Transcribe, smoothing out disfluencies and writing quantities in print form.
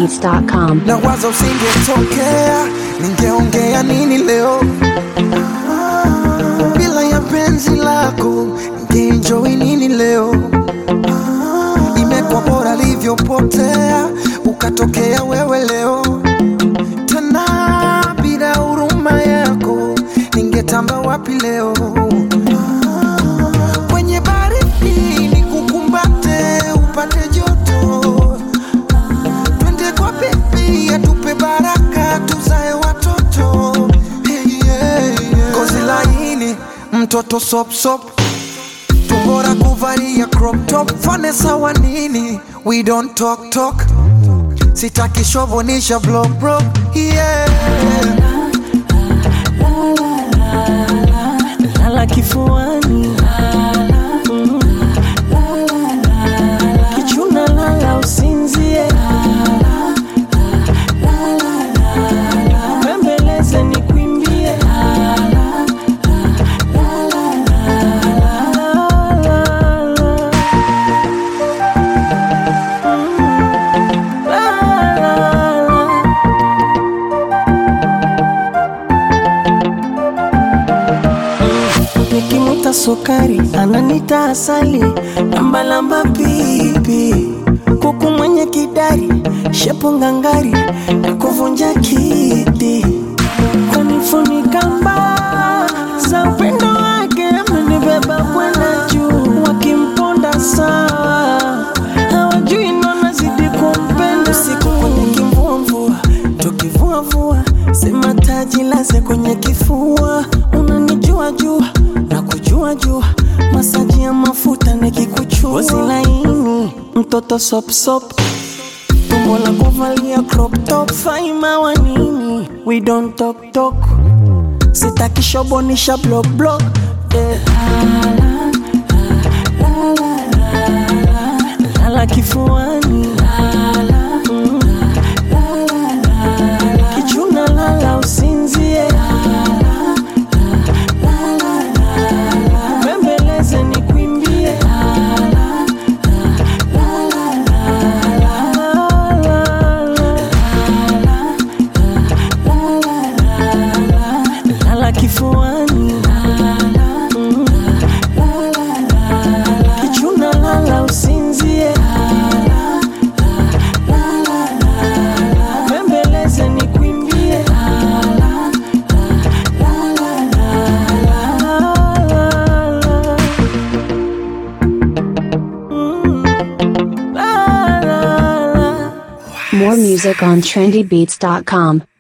trendybeats.com. Na wazo usingetokea, ningeongea nini leo? Bila ya penzi lako, ningeenjoy nini leo? Imekuwa bora livyopotea, ukatokea wewe leo. Tena bila huruma yako, ningetamba wapi leo? Kwenye baridi nikukumbate, upate joto. Twende kwa baby, atupe baraka, tuzae watoto. Hey, yeah, yeah. Kozi laini, mtoto sop sop. Tumbora kuvalia crop top. Fane sawa nini, we don't talk talk. Sitaki shovonisha vlog bro, yeah. Lala kifuani, kichuna lala usinzie, bembeleze nikwimbie. Nikimuta sukari, ananita asali, lamba lamba pipi. Kuku mwenye kidari, shepu ngangari, na kuvunja kiti. Kunifunika mba, za upendo wake, amenibeba kwenda juu. Wakimponda sawa, hawajui nona zidi kumpenda. Siku kwenye kimvua mvua, tukivua vua, sema taji laze kwenye kifua. Unanijua jua, na kujua jua, masaji ya mafuta nikikuchua. Wazi laini, mtoto sop sop, tumbo la kuvalia crop top. Faima wa nini, we don't talk talk. Sitaki shobonisha block block, yeah. Lala kifuani, kichuna lala usinzie, bembeleze nikwimbie. Lala kifuani, kichuna lala usinzie, bembeleze nikwimbie. More music on trendybeats.com.